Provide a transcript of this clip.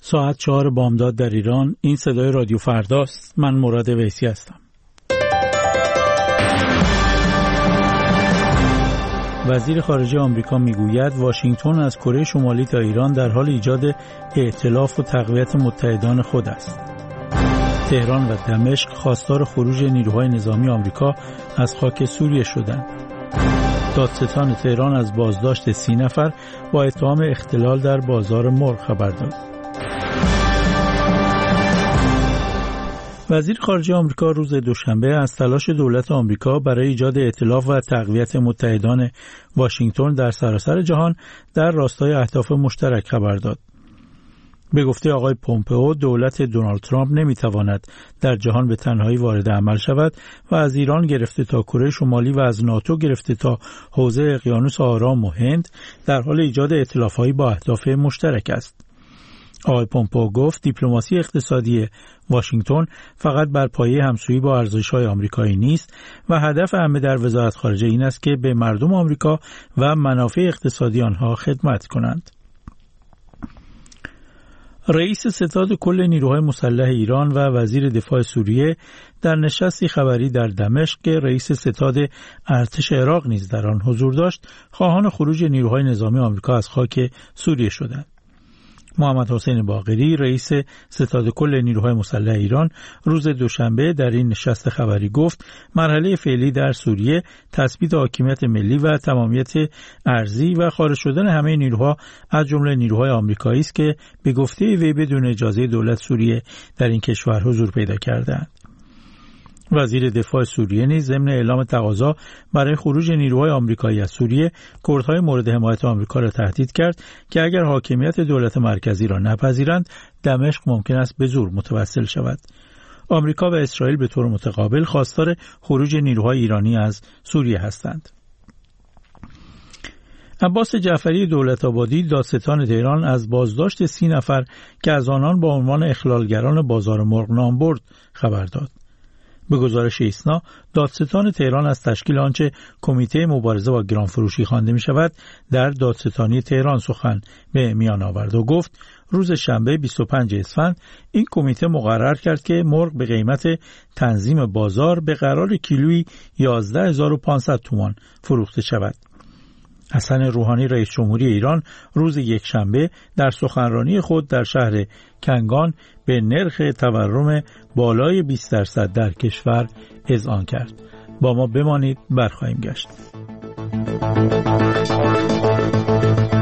ساعت 4 بامداد در ایران. این صدای رادیو فرداست. من مراد ویسی هستم. وزیر خارجه آمریکا میگوید واشنگتن از کره شمالی تا ایران در حال ایجاد ائتلاف و تقویت متحدان خود است. تهران و دمشق خواستار خروج نیروهای نظامی آمریکا از خاک سوریه شدند. دادستان تهران از بازداشت 30 نفر با اتهام اختلال در بازار مرغ خبر داد. وزیر خارجه آمریکا روز دوشنبه از تلاش دولت آمریکا برای ایجاد ائتلاف و تقویت متحدان واشنگتن در سراسر جهان در راستای اهداف مشترک خبر داد. به گفته آقای پومپئو، دولت دونالد ترامپ نمیتواند در جهان به تنهایی وارد عمل شود و از ایران گرفته تا کره شمالی و از ناتو گرفته تا حوزه اقیانوس آرام و هند در حال ایجاد ائتلاف‌هایی با اهداف مشترک است. آقای پومپئو گفت دیپلماسی اقتصادی واشنگتن فقط بر پایه همسویی با ارزش‌های آمریکایی نیست و هدف همه در وزارت خارجه این است که به مردم آمریکا و منافع اقتصادی آنها خدمت کنند. رئیس ستاد کل نیروهای مسلح ایران و وزیر دفاع سوریه در نشستی خبری در دمشق که رئیس ستاد ارتش عراق نیز در آن حضور داشت، خواهان خروج نیروهای نظامی آمریکا از خاک سوریه شدند. محمد حسین باقری، رئیس ستاد کل نیروهای مسلح ایران، روز دوشنبه در این نشست خبری گفت مرحله فعلی در سوریه تثبیت حاکمیت ملی و تمامیت ارضی و خارج شدن همه نیروها از جمله نیروهای آمریکایی است که به گفته وی بدون اجازه دولت سوریه در این کشور حضور پیدا کردند. وزیر دفاع سوریه نیز ضمن اعلام تقاضا برای خروج نیروهای آمریکایی از سوریه، کردهای مورد حمایت آمریکا را تهدید کرد که اگر حاکمیت دولت مرکزی را نپذیرند، دمشق ممکن است به زور متوسل شود. آمریکا و اسرائیل به طور متقابل خواستار خروج نیروهای ایرانی از سوریه هستند. عباس جعفری دولت‌آبادی، دادستان تهران، از بازداشت 30 نفر که از آنان با عنوان اخلالگران بازار مرغ نام برد خبر داد. به گزارش ایسنا، دادستان تهران از تشکیل آنچه کمیته مبارزه با گرانفروشی خوانده می شود در دادستانی تهران سخن به میان آورد و گفت روز شنبه 25 اسفند این کمیته مقرر کرد که مرغ به قیمت تنظیم بازار به قرار کیلویی 11500 تومان فروخته شود. حسن روحانی رئیس جمهوری ایران روز یکشنبه در سخنرانی خود در شهر کنگان به نرخ تورم بالای 20% در کشور اذعان کرد. با ما بمانید، برخواهیم گشت.